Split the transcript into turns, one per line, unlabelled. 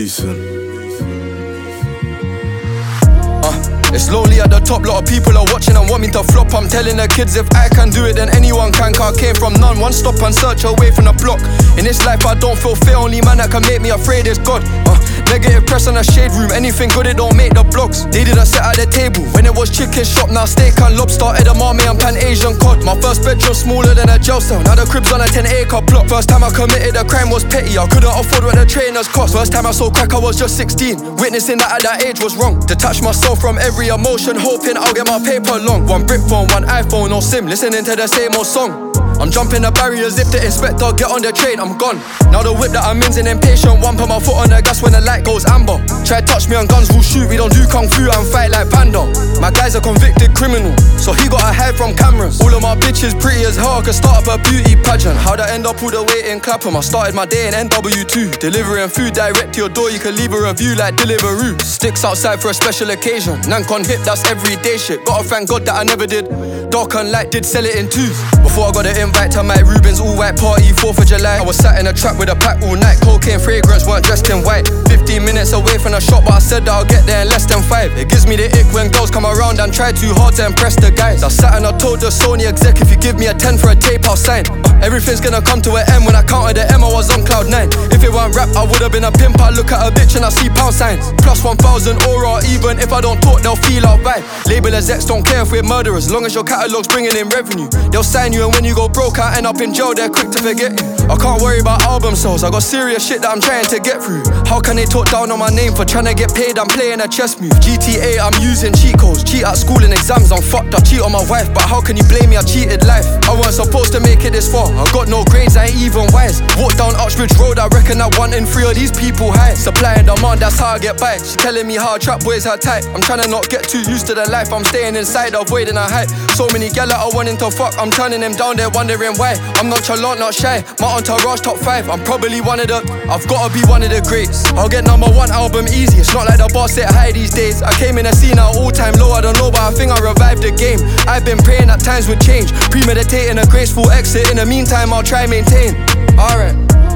Mason.
It's lonely at the top, lot of people are watching and want me to flop. I'm telling the kids if I can do it then anyone can, car came from none. One stop and search away from the block. In this life I don't feel fear, only man that can make me afraid is God. Negative press on the shade room, anything good it don't make the blocks. They didn't sit at the table when it was chicken shop, now steak and lobster, edamame and pan Asian cod. My first bedroom smaller than a jail cell, now the crib's on a 10-acre plot. First time I committed a crime was petty, I couldn't afford what the trainers cost. First time I saw crack I was just 16, witnessing that at that age was wrong. Detach myself from every emotion, hoping I'll get my paper long. One brick phone, one iPhone, no SIM, listening to the same old song. I'm jumping the barriers, if the inspector get on the train, I'm gone. Now the whip that I'm in's an impatient one, put my foot on the gas when the light goes amber. Try touch me on guns, we'll shoot, we don't do kung fu and fight like panda. My guy's a convicted criminal, so he gotta hide from cameras. All of my bitches pretty as hell, I could start up a beauty pageant. How'd I end up all the way in Clapham? I started my day in NW2, delivering food direct to your door, you can leave a review like Deliveroo. Sticks outside for a special occasion, Nancon hip, that's everyday shit. Gotta thank God that I never did. Dark and light did sell it in twos. Before I got the invite to my Rubens all white party, 4th of July. I was sat in a trap with a pack all night, cocaine fragrance, weren't dressed in white. 15 minutes away from the shop, but I said that I'll get there in less than 5. It gives me the ick when girls come around and try too hard to impress the guys. I sat and I told the Sony exec, if you give me a 10 for a tape, I'll sign. Everything's gonna come to an end. When I counted the M, I was on cloud 9. If it weren't rap, I would've been a pimp. I look at a bitch and I see pound signs. Plus 1,000 aura, even if I don't talk, they'll feel our vibe. Label execs don't care if we're murderers, long as your catalog's bringing in revenue. They'll sign you and when you go broke, I end up in jail, they're quick to forget you. I can't worry about album sales, I got serious shit that I'm trying to get through. How can they talk down on my name for trying to get paid? I'm playing a chess move. GTA, I'm using cheat codes. Cheat at school and exams, I'm fucked. I cheat on my wife, but how can you blame me? I cheated life. I weren't supposed to make it this far. I got no grades, I ain't even wise. Walk down Uxbridge Road, I reckon that 1 in 3 of these people high. Supply and demand, that's how I get by. She telling me how trap boys are tight. I'm trying to not get too used to the life. I'm staying inside, avoiding a hype. So many gal that are wanting to fuck, I'm turning them down, they're wondering why. I'm nonchalant, not shy. My entourage top 5, I'm probably one of the, I've gotta be one of the greats. I'll get #1 album easy, it's not like the boss sit high these days. I came in the scene at all time low, I don't know, but I think I revived the game. I've been praying that times would change, premeditating a graceful exit. In the meantime, I'll try maintain. Alright.